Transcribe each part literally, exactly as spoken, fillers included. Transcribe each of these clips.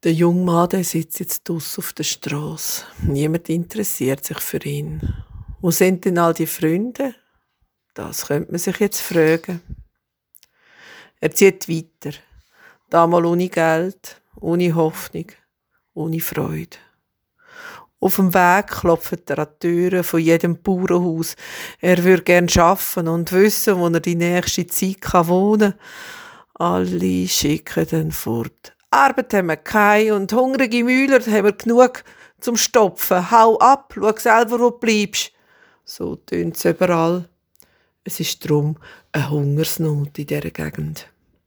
Der junge Mann der sitzt jetzt draussen auf der Straße. Niemand interessiert sich für ihn. Wo sind denn all die Freunde? Das könnte man sich jetzt fragen. Er zieht weiter. Damals ohne Geld, ohne Hoffnung, ohne Freude. Auf dem Weg klopft er an die Türen von jedem Bauernhaus. Er würde gern arbeiten und wissen, wo er die nächste Zeit wohnen kann. Alle schicken ihn fort. Arbeit haben wir keine und hungrige Mühler haben wir genug zum Stopfen. Hau ab, schau selber, wo du bleibst. So tönt es überall. Es ist darum eine Hungersnot in dieser Gegend.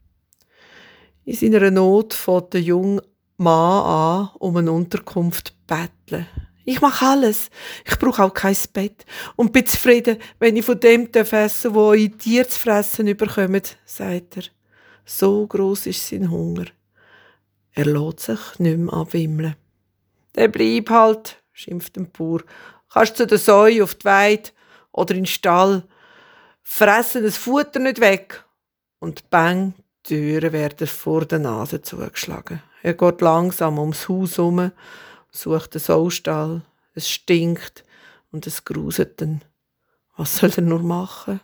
In seiner Not fängt der junge Mann an, um eine Unterkunft zu betteln. Ich mache alles. Ich brauche auch kein Bett. Und bin zufrieden, wenn ich von dem essen darf, wo eure Tiere zu fressen überkommen, sagt er. So gross ist sein Hunger. Er lässt sich nicht mehr abwimmeln. «Dann bleib halt», schimpft der Bauer. «Kannst zu der Säue auf die Weide oder in den Stall. Fressen das Futter nicht weg.» Und bang, die Türen werden vor der Nase zugeschlagen. Er geht langsam ums Haus herum, sucht den Saustall. Es stinkt und es gruset ihn. Was soll er nur machen?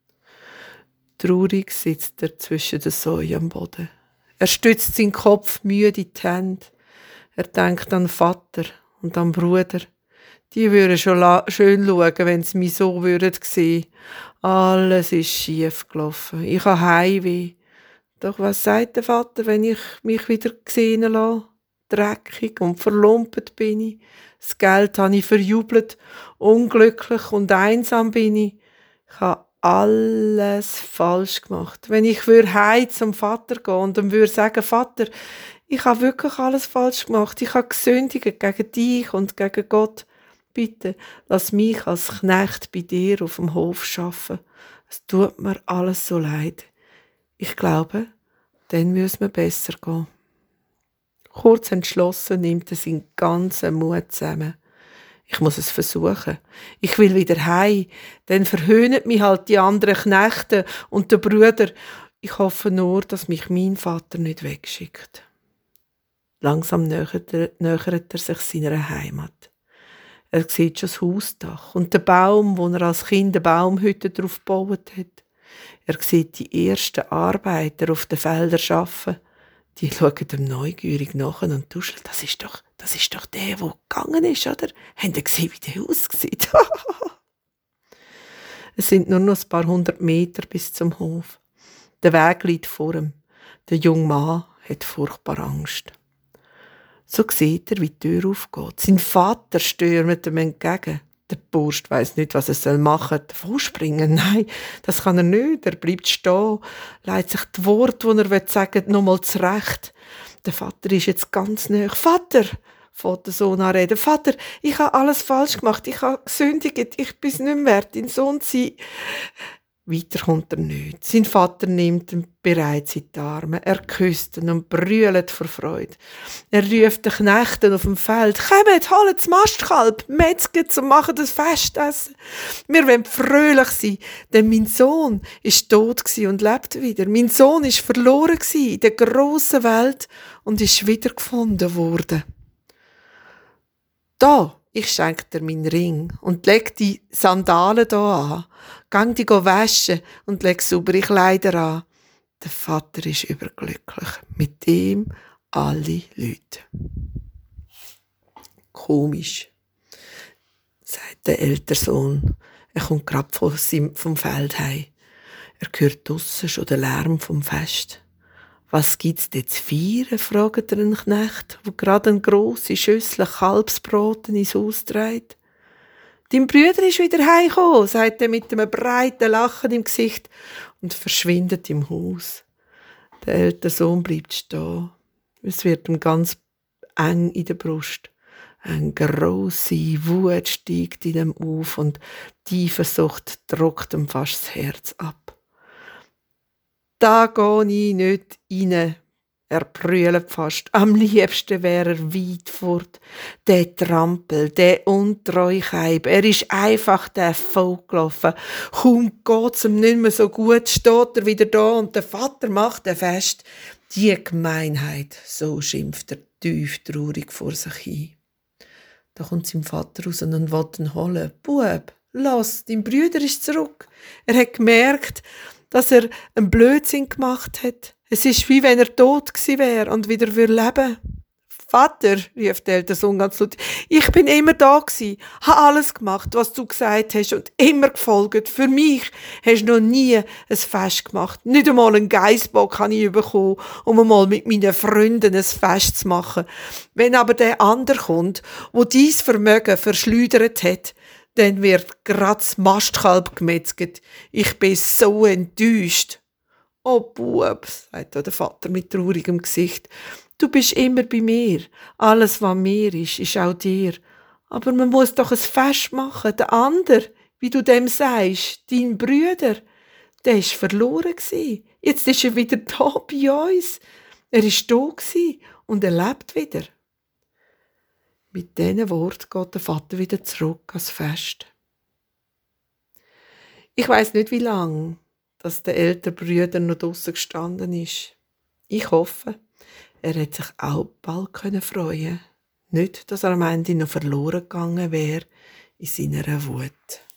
Traurig sitzt er zwischen den Säuen am Boden. Er stützt seinen Kopf müde in die Hände. Er denkt an den Vater und an den Bruder. Die würden schon la- schön schauen, wenn sie mich so würden sehen. Alles ist schief gelaufen. Ich habe Heimweh. Doch was sagt der Vater, wenn ich mich wieder sehen lasse? Dreckig und verlumpet bin ich. Das Geld habe ich verjubelt. Unglücklich und einsam bin ich. Ich habe alles falsch gemacht. Wenn ich heim zum Vater gehen und ihm würde sagen, Vater, ich habe wirklich alles falsch gemacht. Ich habe gesündigt gegen dich und gegen Gott. Bitte, lass mich als Knecht bei dir auf dem Hof arbeiten. Es tut mir alles so leid. Ich glaube, dann würde es mir besser gehen. Kurz entschlossen nimmt er seinen ganzen Mut zusammen. Ich muss es versuchen. Ich will wieder heim. Dann verhöhnen mich halt die anderen Knechte und der Brüder. Ich hoffe nur, dass mich mein Vater nicht wegschickt. Langsam nähert er, nähert er sich seiner Heimat. Er sieht schon das Hausdach und den Baum, wo er als Kind eine Baumhütte drauf gebaut hat. Er sieht die ersten Arbeiter auf den Feldern arbeiten. Die schauen dem neugierig nach und tuscheln. Das ist doch, das ist doch der, der gegangen ist, oder? Habt ihr gesehen, wie der aussieht? Es sind nur noch ein paar hundert Meter bis zum Hof. Der Weg liegt vor ihm. Der junge Mann hat furchtbar Angst. So sieht er, wie die Tür aufgeht. Sein Vater stürmt ihm entgegen. Der Bursch weiss nicht, was er machen soll. Davon springen? Nein, das kann er nicht. Er bleibt stehen, leitet sich die Worte, die er sagen will, nochmal zurecht. Der Vater ist jetzt ganz nahe. «Vater!» fängt der Sohn an reden. «Vater, ich habe alles falsch gemacht. Ich habe gesündigt. Ich bin es nicht mehr wert, dein Sohn zu sein.» Weiter kommt er nicht. Sein Vater nimmt ihn bereits in die Arme. Er küsst ihn und brüllt vor Freude. Er ruft den Knechten auf dem Feld. «Kommt, holt das Mastkalb, metzget und macht das Festessen. Wir wollen fröhlich sein, denn mein Sohn ist tot und lebt wieder. Mein Sohn ist verloren in der grossen Welt und ist wiedergefunden worden. Da, ich schenke dir meinen Ring und leg die Sandalen hier an. Gang dich waschen und leg saubere Kleider an.» Der Vater ist überglücklich. Mit ihm alle Leute. «Komisch», sagt der ältere Sohn. Er kommt gerade vom Feld heim. Er hört draussen schon den Lärm vom Fest. «Was gibt's denn zu feiern?» fragt er einen Knecht, der gerade eine grosse Schüssel Kalbsbraten ins Haus trägt. «Dein Bruder ist wieder heimgekommen», sagt er mit einem breiten Lachen im Gesicht und verschwindet im Haus. Der ältere Sohn bleibt stehen. Es wird ihm ganz eng in der Brust. Eine grosse Wut steigt in ihm auf und die Eifersucht drückt ihm fast das Herz ab. «Da gehe ich nicht rein», Er brüllt fast. Am liebsten wäre er weit fort. Der Trampel, der Untreucheib, er ist einfach davongelaufen. Kaum geht's ihm nicht mehr so gut, steht er wieder da und der Vater macht ein Fest. Die Gemeinheit, so schimpft er tief traurig vor sich hin. Da kommt sein Vater raus und will ihn holen. Bub, lass, dein Brüder ist zurück. Er hat gemerkt, dass er einen Blödsinn gemacht hat. Es ist wie wenn er tot gewesen wäre und wieder leben würde. Vater, rief der ältere Sohn ganz laut, ich bin immer da gewesen, habe alles gemacht, was du gesagt hast und immer gefolgt. Für mich hast du noch nie ein Fest gemacht. Nicht einmal einen Geissbock habe ich bekommen, um einmal mit meinen Freunden ein Fest zu machen. Wenn aber der andere kommt, wo dies Vermögen verschleudert hat, dann wird grad das Mastkalb gemetzget. Ich bin so enttäuscht. Oh Bub, sagt der Vater mit traurigem Gesicht, du bist immer bei mir. Alles, was mir ist, ist auch dir. Aber man muss doch ein Fest machen. Der andere, wie du dem sagst, dein Brüder, der ist verloren gsi. Jetzt ist er wieder da bei uns. Er ist da gsi und er lebt wieder. Mit diesen Worten geht der Vater wieder zurück ans Fest. Ich weiss nicht, wie lange dass der ältere Bruder noch draussen gestanden ist. Ich hoffe, er hat sich auch bald freuen können. Nicht, dass er am Ende noch verloren gegangen wäre in seiner Wut.